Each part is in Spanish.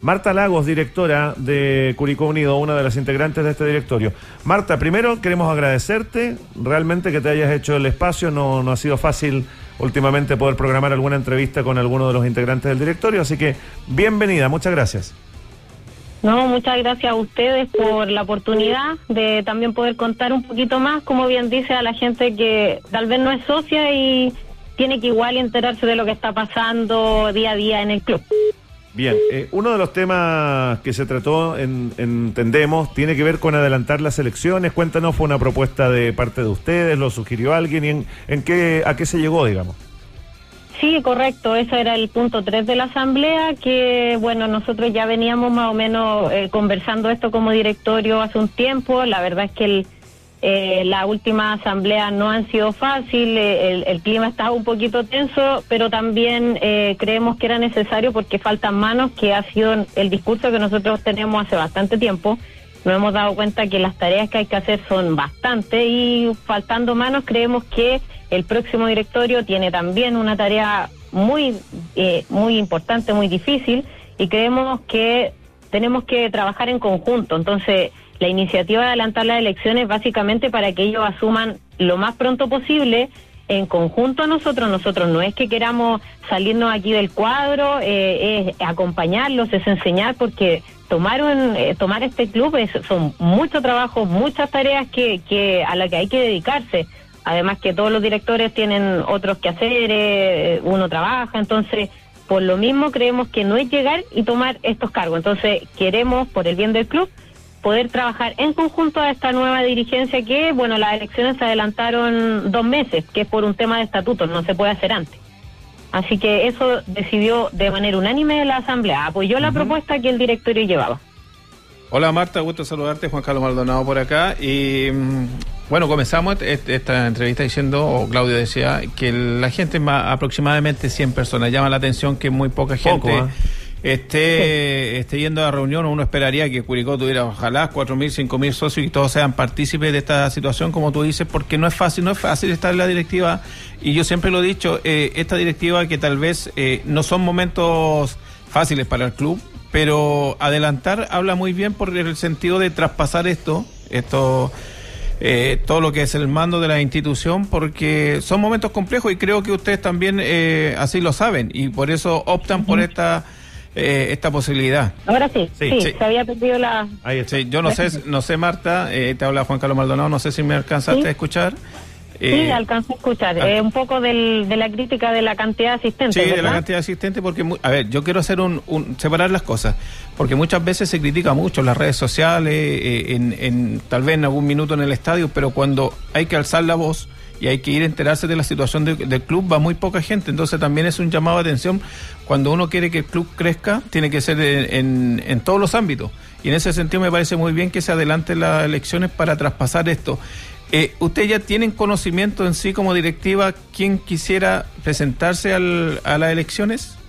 Marta Lagos, directora de Curicó Unido, una de las integrantes de este directorio. Marta, primero queremos agradecerte realmente que te hayas hecho el espacio. No ha sido fácil últimamente poder programar alguna entrevista con alguno de los integrantes del directorio, así que bienvenida, muchas gracias. No, muchas gracias a ustedes por la oportunidad de también poder contar un poquito más, como bien dice, a la gente que tal vez no es socia y tiene que igual enterarse de lo que está pasando día a día en el club. Bien, uno de los temas que se trató, entendemos, tiene que ver con adelantar las elecciones. Cuéntanos, ¿fue una propuesta de parte de ustedes? ¿Lo sugirió alguien? ¿Y a qué se llegó, digamos? Sí, correcto, ese era el punto 3 de la asamblea, que bueno, nosotros ya veníamos más o menos conversando esto como directorio hace un tiempo. La verdad es que la última asamblea no han sido fácil, el clima estaba un poquito tenso, pero también creemos que era necesario porque faltan manos, que ha sido el discurso que nosotros tenemos hace bastante tiempo. Nos hemos dado cuenta que las tareas que hay que hacer son bastantes y faltando manos creemos que el próximo directorio tiene también una tarea muy importante, muy difícil, y creemos que tenemos que trabajar en conjunto. Entonces, la iniciativa de adelantar las elecciones básicamente para que ellos asuman lo más pronto posible en conjunto a nosotros. Nosotros no es que queramos salirnos aquí del cuadro, es acompañarlos, es enseñar, porque tomar este club son mucho trabajo, muchas tareas a las que hay que dedicarse. Además que todos los directores tienen otros quehaceres, uno trabaja, entonces por lo mismo creemos que no es llegar y tomar estos cargos. Entonces queremos, por el bien del club, poder trabajar en conjunto a esta nueva dirigencia que, bueno, las elecciones se adelantaron 2 meses, que es por un tema de estatutos, no se puede hacer antes. Así que eso decidió de manera unánime la asamblea, apoyó la propuesta que el directorio llevaba. Hola Marta, gusto saludarte, Juan Carlos Maldonado por acá. Y bueno, comenzamos esta entrevista diciendo, o Claudio decía, que la gente, aproximadamente 100 personas, llama la atención que muy poca gente esté yendo a la reunión. Uno esperaría que Curicó tuviera ojalá 4.000, 5.000 socios y todos sean partícipes de esta situación, como tú dices, porque no es fácil estar en la directiva, y yo siempre lo he dicho, esta directiva que tal vez no son momentos fáciles para el club, pero adelantar habla muy bien por el sentido de traspasar esto todo lo que es el mando de la institución, porque son momentos complejos y creo que ustedes también así lo saben y por eso optan por esta posibilidad. Ahora sí, se había perdido la... Sí, yo no sé Marta, te habla Juan Carlos Maldonado, no sé si me alcanzaste a escuchar. Sí, alcanzo a escuchar. Un poco de la crítica de la cantidad de asistentes. Sí, ¿verdad? de la cantidad de asistentes, porque, a ver, yo quiero hacer separar las cosas, porque muchas veces se critica mucho en las redes sociales, tal vez en algún minuto en el estadio, pero cuando hay que alzar la voz y hay que ir a enterarse de la situación del club, va muy poca gente. Entonces también es un llamado de atención. Cuando uno quiere que el club crezca, tiene que ser en todos los ámbitos. Y en ese sentido me parece muy bien que se adelanten las elecciones para traspasar esto. ¿Ustedes ya tienen conocimiento en sí como directiva quién quisiera presentarse a las elecciones?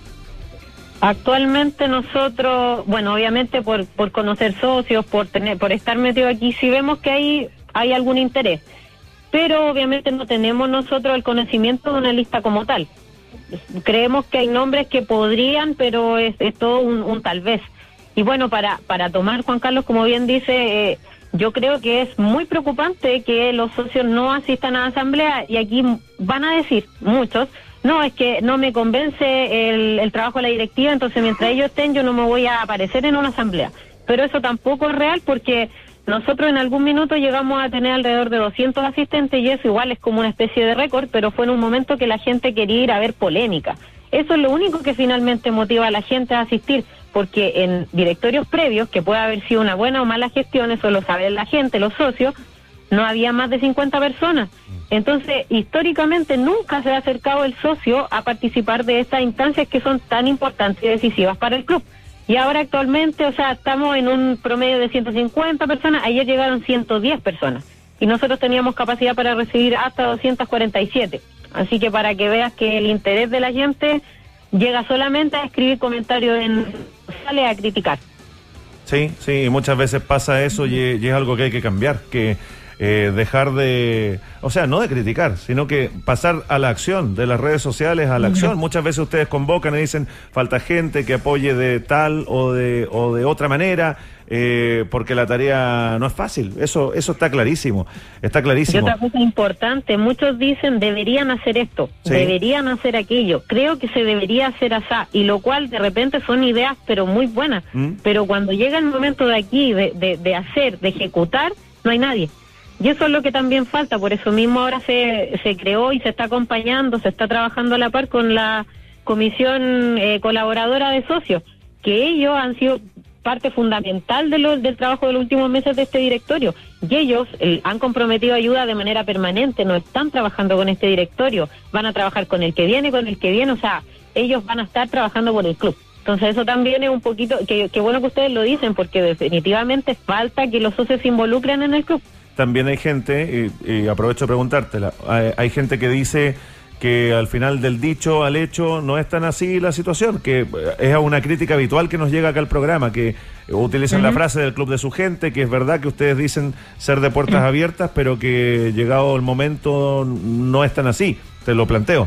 Actualmente nosotros, bueno, obviamente por conocer socios, por estar metido aquí, sí vemos que hay algún interés, pero obviamente no tenemos nosotros el conocimiento de una lista como tal. Creemos que hay nombres que podrían, pero es todo un tal vez. Y bueno, para tomar, Juan Carlos, como bien dice, yo creo que es muy preocupante que los socios no asistan a la asamblea, y aquí van a decir muchos, no, es que no me convence el trabajo de la directiva, entonces mientras ellos estén yo no me voy a aparecer en una asamblea. Pero eso tampoco es real, porque nosotros en algún minuto llegamos a tener alrededor de 200 asistentes, y eso igual es como una especie de récord, pero fue en un momento que la gente quería ir a ver polémica. Eso es lo único que finalmente motiva a la gente a asistir, porque en directorios previos, que puede haber sido una buena o mala gestión, eso lo sabe la gente, los socios, no había más de 50 personas. Entonces, históricamente nunca se ha acercado el socio a participar de estas instancias que son tan importantes y decisivas para el club. Y ahora actualmente, estamos en un promedio de 150 personas, ayer llegaron 110 personas, y nosotros teníamos capacidad para recibir hasta 247. Así que para que veas que el interés de la gente llega solamente a escribir comentarios sale a criticar. Sí, muchas veces pasa eso, y es algo que hay que cambiar, que dejar de, o sea, no de criticar, sino que pasar a la acción, de las redes sociales a la acción. Muchas veces ustedes convocan y dicen, falta gente que apoye de tal o de otra manera, porque la tarea no es fácil. Eso está clarísimo, está clarísimo. Y otra cosa importante, muchos dicen, deberían hacer esto, sí, deberían hacer aquello, creo que se debería hacer así, y lo cual de repente son ideas pero muy buenas, pero cuando llega el momento de aquí, de hacer, de ejecutar, no hay nadie. Y eso es lo que también falta, por eso mismo ahora se creó y se está acompañando, se está trabajando a la par con la comisión colaboradora de socios, que ellos han sido parte fundamental del trabajo de los últimos meses de este directorio, y ellos han comprometido ayuda de manera permanente, no están trabajando con este directorio, van a trabajar con el que viene, o sea, ellos van a estar trabajando por el club. Entonces eso también es un poquito, que bueno que ustedes lo dicen, porque definitivamente falta que los socios se involucren en el club. También hay gente, y aprovecho de preguntártela, hay gente que dice que al final del dicho al hecho no es tan así la situación, que es una crítica habitual que nos llega acá al programa, que utilizan la frase del club de su gente, que es verdad que ustedes dicen ser de puertas abiertas, pero que llegado el momento no es tan así. Te lo planteo.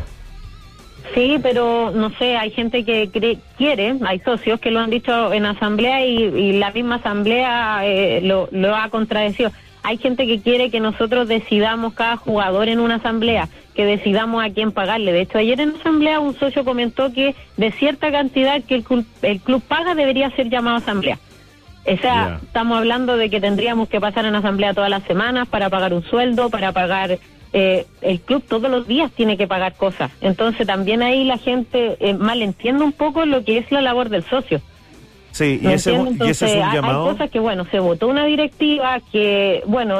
Sí, pero no sé, hay gente que quiere, hay socios que lo han dicho en asamblea y la misma asamblea lo ha contradecido. Hay gente que quiere que nosotros decidamos cada jugador en una asamblea, que decidamos a quién pagarle. De hecho, ayer en asamblea un socio comentó que de cierta cantidad que el club paga debería ser llamado a asamblea. O sea, estamos hablando de que tendríamos que pasar en asamblea todas las semanas para pagar un sueldo, para pagar... el club todos los días tiene que pagar cosas. Entonces también ahí la gente malentiende un poco lo que es la labor del socio. Sí, y ese es un llamado. Hay cosas que, bueno, se votó una directiva que, bueno,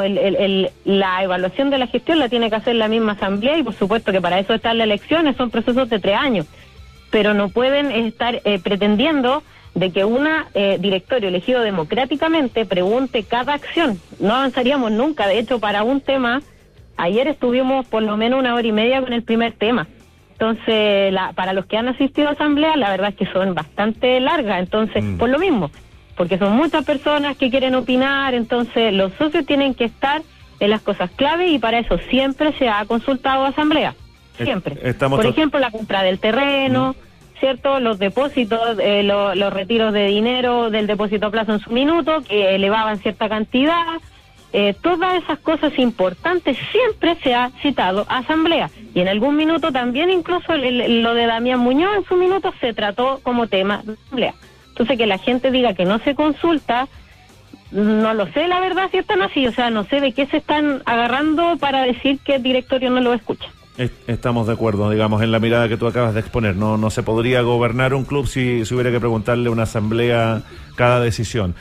la evaluación de la gestión la tiene que hacer la misma asamblea y por supuesto que para eso están las elecciones, son procesos de 3 años, pero no pueden estar pretendiendo de que una directorio elegido democráticamente pregunte cada acción. No avanzaríamos nunca. De hecho, para un tema, ayer estuvimos por lo menos 1 hora y media con el primer tema. Entonces, para los que han asistido a asamblea, la verdad es que son bastante largas. Entonces, por lo mismo, porque son muchas personas que quieren opinar, entonces los socios tienen que estar en las cosas clave y para eso siempre se ha consultado a asamblea. Siempre. Por ejemplo, la compra del terreno, ¿cierto? Los depósitos, los retiros de dinero del depósito a plazo en su minuto, que elevaban cierta cantidad. Todas esas cosas importantes siempre se ha citado a asamblea y en algún minuto también incluso lo de Damián Muñoz en su minuto se trató como tema de asamblea. Entonces que la gente diga que no se consulta, no lo sé la verdad si están así, o sea, no sé de qué se están agarrando para decir que el directorio no lo escucha. Estamos de acuerdo, digamos, en la mirada que tú acabas de exponer. No se podría gobernar un club si hubiera que preguntarle a una asamblea cada decisión.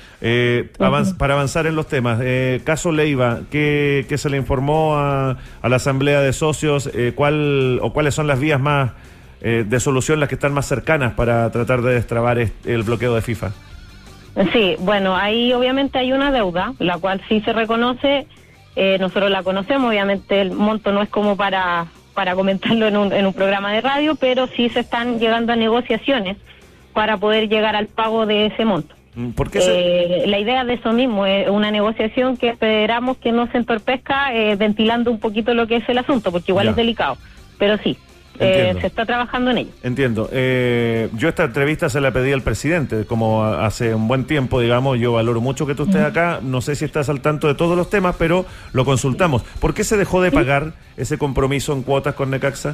Para avanzar en los temas, caso Leiva, ¿qué se le informó a la asamblea de socios? ¿Cuáles son las vías más de solución, las que están más cercanas para tratar de destrabar el bloqueo de FIFA? Sí, bueno, ahí obviamente hay una deuda, la cual sí se reconoce. Nosotros la conocemos, obviamente el monto no es como para comentarlo en un programa de radio, pero sí se están llegando a negociaciones para poder llegar al pago de ese monto. ¿Por qué la idea de eso mismo es una negociación que esperamos que no se entorpezca ventilando un poquito lo que es el asunto, porque igual es delicado, pero sí. Se está trabajando en ello. Entiendo. Yo esta entrevista se la pedí al presidente, como hace un buen tiempo, digamos. Yo valoro mucho que tú estés acá. No sé si estás al tanto de todos los temas, pero lo consultamos. ¿Por qué se dejó de pagar ese compromiso en cuotas con Necaxa?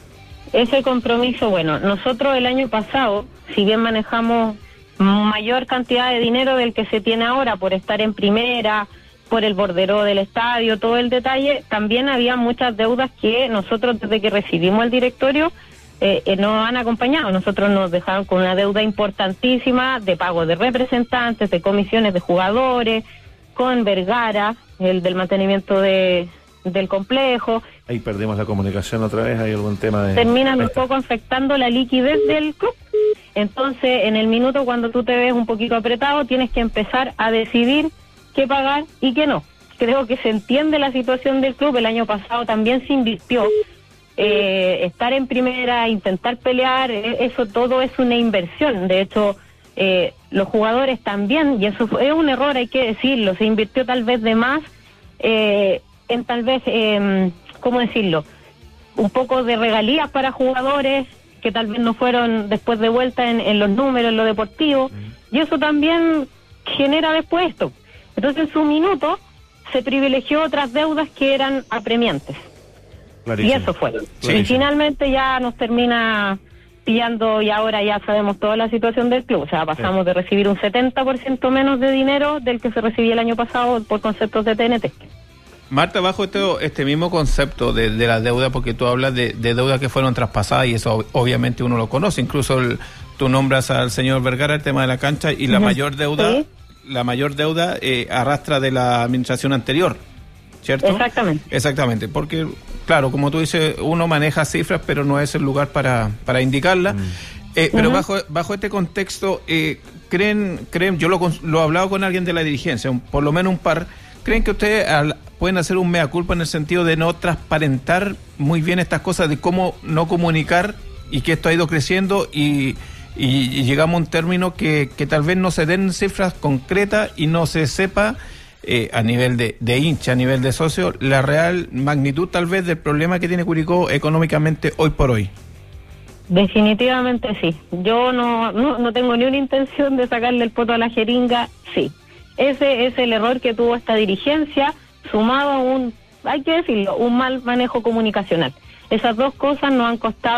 Ese compromiso, bueno, nosotros el año pasado, si bien manejamos mayor cantidad de dinero del que se tiene ahora por estar en primera, por el bordero del estadio, todo el detalle, también había muchas deudas que nosotros desde que recibimos el directorio nos han acompañado. Nosotros nos dejaron con una deuda importantísima de pago de representantes, de comisiones de jugadores, con Vergara, el del mantenimiento del complejo. Ahí perdimos la comunicación otra vez, hay algún tema de... Terminan un poco afectando la liquidez del club. Entonces, en el minuto cuando tú te ves un poquito apretado, tienes que empezar a decidir qué pagar y qué no. Creo que se entiende la situación del club. El año pasado también se invirtió. Estar en primera, intentar pelear, eso todo es una inversión. De hecho, los jugadores también, y eso fue un error, hay que decirlo, se invirtió tal vez de más en tal vez, ¿cómo decirlo? Un poco de regalías para jugadores que tal vez no fueron después de vuelta en los números, en lo deportivo, y eso también genera después esto. Entonces, en su minuto, se privilegió otras deudas que eran apremiantes. Clarísimo. Y eso fue. Sí, y finalmente ya nos termina pillando, y ahora ya sabemos toda la situación del club. O sea, pasamos de recibir un 70% menos de dinero del que se recibía el año pasado por conceptos de TNT. Marta, bajo este mismo concepto de la deuda, porque tú hablas de deudas que fueron traspasadas, y eso obviamente uno lo conoce, incluso tú nombras al señor Vergara el tema de la cancha, y la mayor deuda, ¿sí? La mayor deuda arrastra de la administración anterior, ¿cierto? Exactamente, porque claro, como tú dices, uno maneja cifras, pero no es el lugar para indicarlas. Pero bajo este contexto, creen, yo lo he hablado con alguien de la dirigencia, por lo menos un par. ¿Creen que ustedes pueden hacer un mea culpa en el sentido de no transparentar muy bien estas cosas, de cómo no comunicar, y que esto ha ido creciendo y llegamos a un término que tal vez no se den cifras concretas y no se sepa a nivel de hincha, a nivel de socio, la real magnitud tal vez del problema que tiene Curicó económicamente hoy por hoy? Definitivamente sí. Yo no tengo ni una intención de sacarle el poto a la jeringa, sí. Ese es el error que tuvo esta dirigencia, sumado a hay que decirlo, un mal manejo comunicacional. Esas dos cosas nos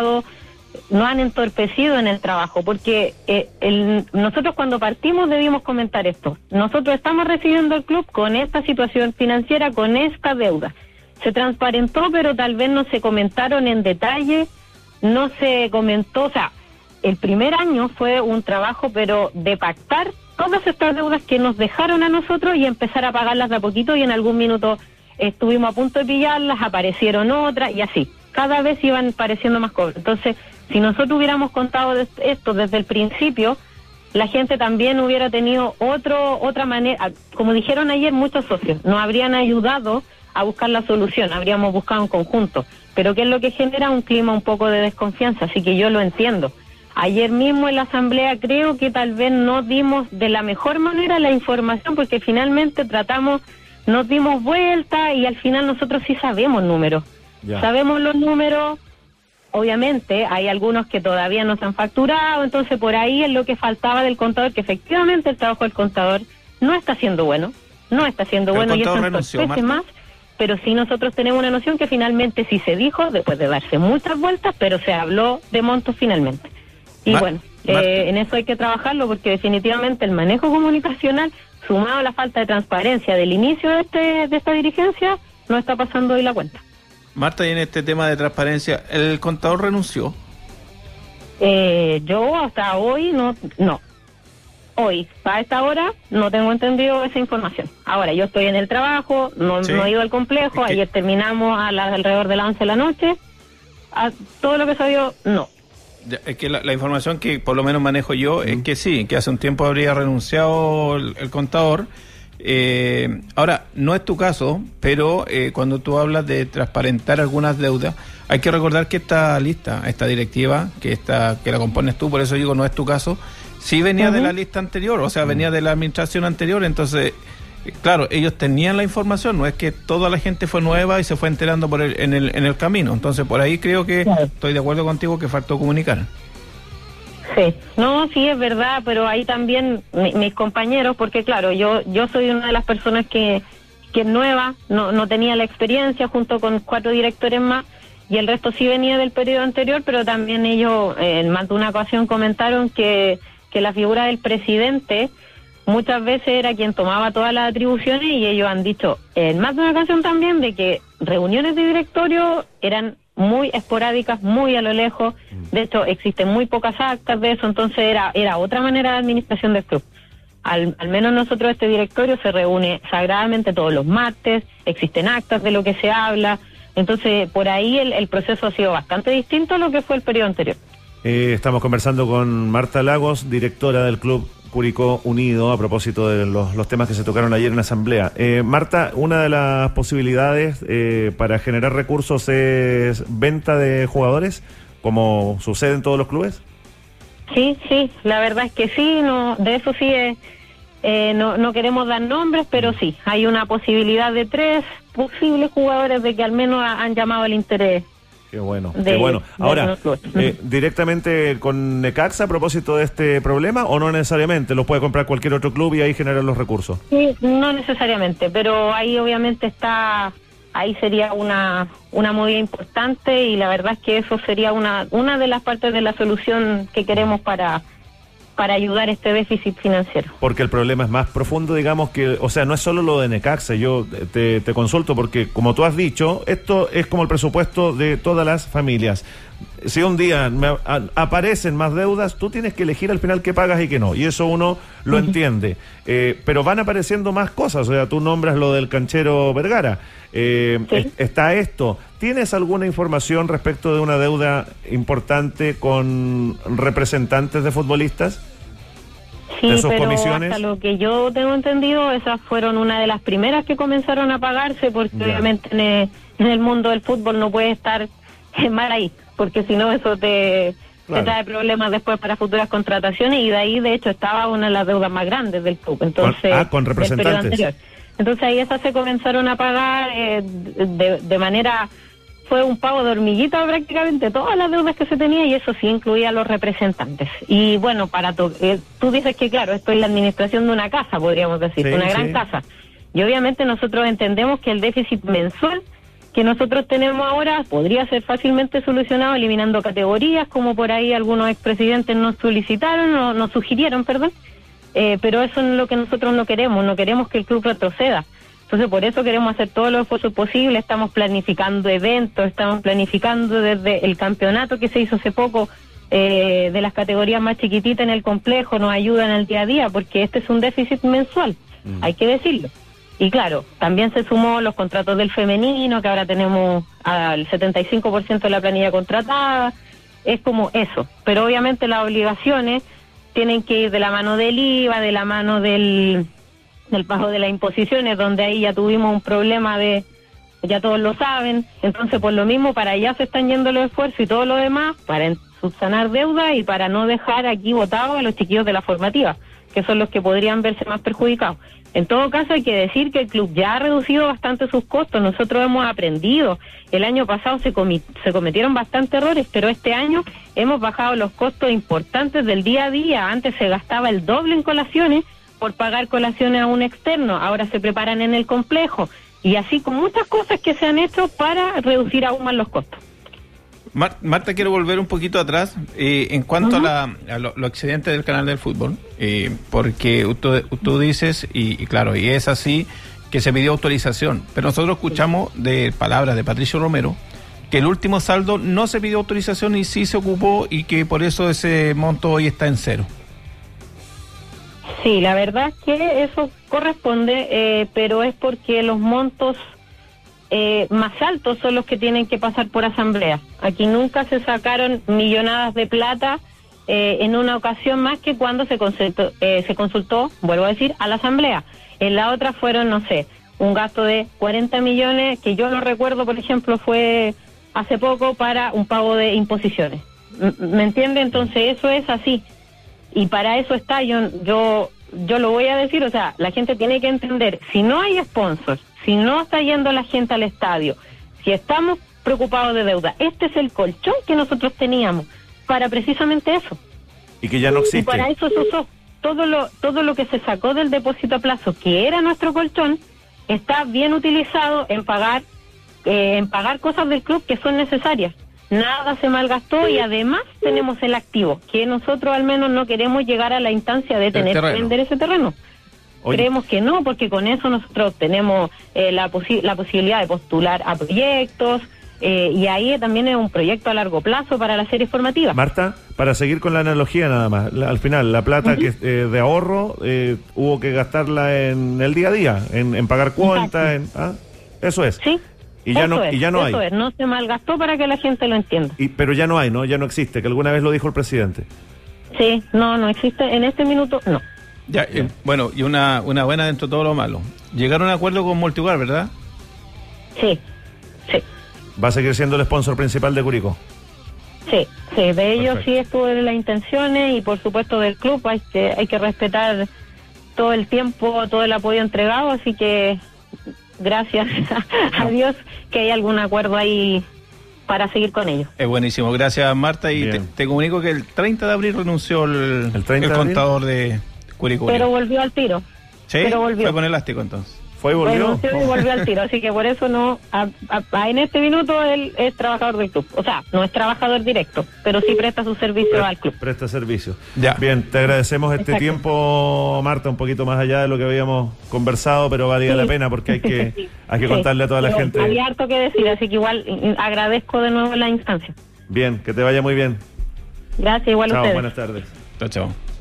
han entorpecido en el trabajo, porque nosotros cuando partimos debimos comentar esto. Nosotros estamos recibiendo el club con esta situación financiera, con esta deuda. Se transparentó, pero tal vez no se comentaron en detalle, no se comentó, o sea, el primer año fue un trabajo, pero de pactar todas estas deudas que nos dejaron a nosotros y empezar a pagarlas de a poquito, y en algún minuto estuvimos a punto de pillarlas, aparecieron otras, y así. Cada vez iban pareciendo más cobros. Entonces, si nosotros hubiéramos contado esto desde el principio, la gente también hubiera tenido otra manera. Como dijeron ayer muchos socios, nos habrían ayudado a buscar la solución, habríamos buscado en conjunto. Pero ¿qué es lo que genera? Un clima un poco de desconfianza, así que yo lo entiendo. Ayer mismo en la asamblea creo que tal vez no dimos de la mejor manera la información, porque finalmente nos dimos vuelta, y al final nosotros sí sabemos números. Sabemos los números, obviamente hay algunos que todavía no se han facturado, entonces por ahí es lo que faltaba del contador, que efectivamente el trabajo del contador no está siendo bueno, y eso entorpece más, pero sí nosotros tenemos una noción que finalmente sí se dijo, después de darse muchas vueltas, pero se habló de montos finalmente. Y en eso hay que trabajarlo, porque definitivamente el manejo comunicacional, sumado a la falta de transparencia del inicio de esta dirigencia, no está pasando hoy la cuenta. Marta, y en este tema de transparencia, ¿el contador renunció? Yo hasta hoy no. Hoy, a esta hora, no tengo entendido esa información. Ahora, yo estoy en el trabajo, no he ido al complejo, ayer terminamos alrededor de las 11 de la noche. Todo lo que se dio, no. Es que la información que por lo menos manejo yo es que sí, que hace un tiempo habría renunciado el contador. Ahora, no es tu caso, pero cuando tú hablas de transparentar algunas deudas, hay que recordar que esta lista, esta directiva, que la compones tú, por eso digo no es tu caso, sí venía de la lista anterior, o sea, venía de la administración anterior. Entonces, claro, ellos tenían la información, no es que toda la gente fue nueva y se fue enterando en el camino. Entonces, por ahí creo que estoy de acuerdo contigo que faltó comunicar. Sí, sí es verdad, pero ahí también mis compañeros, porque claro, yo soy una de las personas que es nueva, no tenía la experiencia, junto con 4 directores más, y el resto sí venía del periodo anterior, pero también ellos en más de una ocasión comentaron que la figura del presidente muchas veces era quien tomaba todas las atribuciones, y ellos han dicho en más de una ocasión también de que reuniones de directorio eran muy esporádicas, muy a lo lejos. De hecho, existen muy pocas actas de eso, entonces era otra manera de administración del club. Al menos nosotros, este directorio se reúne sagradamente todos los martes, existen actas de lo que se habla, entonces por ahí el proceso ha sido bastante distinto a lo que fue el periodo anterior. Estamos conversando con Marta Lagos, directora del Club Curicó Unido, a propósito de los temas que se tocaron ayer en la asamblea. Marta, una de las posibilidades para generar recursos es venta de jugadores, como sucede en todos los clubes. Sí, la verdad es que sí, de eso sí no queremos dar nombres, pero sí, hay una posibilidad de 3 posibles jugadores de que al menos han llamado el interés. Qué bueno, qué bueno. Ahora, ¿directamente con Necaxa a propósito de este problema o no necesariamente? ¿Lo puede comprar cualquier otro club y ahí generar los recursos? Sí, no necesariamente, pero ahí obviamente ahí sería una movida importante y la verdad es que eso sería una de las partes de la solución que queremos para ayudar a este déficit financiero. Porque el problema es más profundo, digamos, que, o sea, no es solo lo de Necaxa. Yo te consulto porque, como tú has dicho, esto es como el presupuesto de todas las familias. Si un día aparecen más deudas, tú tienes que elegir al final qué pagas y qué no, y eso uno lo entiende. Pero van apareciendo más cosas, o sea, tú nombras lo del canchero Vergara. Sí. Está esto. ¿Tienes alguna información respecto de una deuda importante con representantes de futbolistas? Sí, de sus pero comisiones. Hasta lo que yo tengo entendido, esas fueron una de las primeras que comenzaron a pagarse, porque obviamente en el mundo del fútbol no puede estar mal ahí, porque si no eso te trae problemas después para futuras contrataciones, y de ahí de hecho estaba una de las deudas más grandes del club. Entonces, con representantes. Entonces ahí esas se comenzaron a pagar de manera... Fue un pago de hormiguita prácticamente todas las deudas que se tenía, y eso sí incluía a los representantes. Y bueno, tú dices que claro, esto es la administración de una casa, podríamos decir, una gran casa. Y obviamente nosotros entendemos que el déficit mensual que nosotros tenemos ahora podría ser fácilmente solucionado eliminando categorías, como por ahí algunos expresidentes nos solicitaron, nos sugirieron, pero eso es lo que nosotros no queremos que el club retroceda. Entonces, por eso queremos hacer todos los esfuerzos posibles, estamos planificando eventos, estamos planificando desde el campeonato que se hizo hace poco, de las categorías más chiquititas en el complejo, nos ayudan al día a día, porque este es un déficit mensual, hay que decirlo. Y claro, también se sumó los contratos del femenino, que ahora tenemos al 75% de la planilla contratada, es como eso. Pero obviamente las obligaciones tienen que ir de la mano del IVA, de la mano del pago de las imposiciones, donde ahí ya tuvimos un problema ya todos lo saben. Entonces, por lo mismo, para allá se están yendo los esfuerzos y todo lo demás, para subsanar deuda y para no dejar aquí botados a los chiquillos de la formativa, que son los que podrían verse más perjudicados. En todo caso, hay que decir que el club ya ha reducido bastante sus costos. Nosotros hemos aprendido. El año pasado se cometieron bastantes errores, pero este año hemos bajado los costos importantes del día a día. Antes se gastaba el doble en colaciones por pagar colaciones a un externo, ahora se preparan en el complejo, y así con muchas cosas que se han hecho para reducir aún más los costos. Marta, quiero volver un poquito atrás en cuanto a los excedentes del canal del fútbol, porque tú dices, y claro, y es así, que se pidió autorización, pero nosotros escuchamos de palabras de Patricio Romero que el último saldo no se pidió autorización y sí se ocupó, y que por eso ese monto hoy está en cero. Sí, la verdad es que eso corresponde, pero es porque los montos más altos son los que tienen que pasar por asamblea. Aquí nunca se sacaron millonadas de plata en una ocasión más que cuando se consultó, vuelvo a decir, a la asamblea. En la otra fueron, no sé, un gasto de 40 millones, que yo lo recuerdo, por ejemplo, fue hace poco para un pago de imposiciones. ¿Me entiende? Entonces eso es así. Y para eso está, yo lo voy a decir, o sea, la gente tiene que entender, si no hay sponsors, si no está yendo la gente al estadio, si estamos preocupados de deuda, este es el colchón que nosotros teníamos para precisamente eso. Y que ya no existe. Y para eso se usó. Todo lo que se sacó del depósito a plazo, que era nuestro colchón, está bien utilizado en pagar cosas del club que son necesarias. Nada se malgastó, y además tenemos el activo, que nosotros al menos no queremos llegar a la instancia de tener que vender ese terreno. Oye. Creemos que no, porque con eso nosotros tenemos la posibilidad de postular a proyectos, y ahí también es un proyecto a largo plazo para las series formativas. Marta, para seguir con la analogía nada más, al final la plata que de ahorro hubo que gastarla en el día a día, en pagar cuentas, eso es. Sí. Y ya no hay. No se malgastó, para que la gente lo entienda. Pero ya no hay, ¿no? Ya no existe, que alguna vez lo dijo el presidente. Sí, no existe en este minuto, no. Ya, bueno, y una buena dentro de todo lo malo. Llegaron a un acuerdo con Multijugar, ¿verdad? Sí. ¿Va a seguir siendo el sponsor principal de Curicó? Sí, de ellos sí estuvo en las intenciones, y por supuesto del club hay que respetar todo el tiempo, todo el apoyo entregado, así que gracias a Dios que hay algún acuerdo ahí para seguir con ellos. Es buenísimo, gracias Marta, y te comunico que el 30 de abril renunció el contador de Curicó. Pero volvió al tiro. ¿Sí? Pero volvió. Fue con elástico entonces. ¿Fue y volvió? Renunció y volvió al tiro, así que por eso no, en este minuto él es trabajador del club. O sea, no es trabajador directo, pero sí presta su servicio al club. Presta servicio. Ya. Bien, te agradecemos este tiempo, Marta, un poquito más allá de lo que habíamos conversado, pero valía la pena porque hay que contarle a toda la gente. Había harto que decir, así que igual agradezco de nuevo la instancia. Bien, que te vaya muy bien. Gracias, igual a Chao, ustedes. buenas tardes. Chao.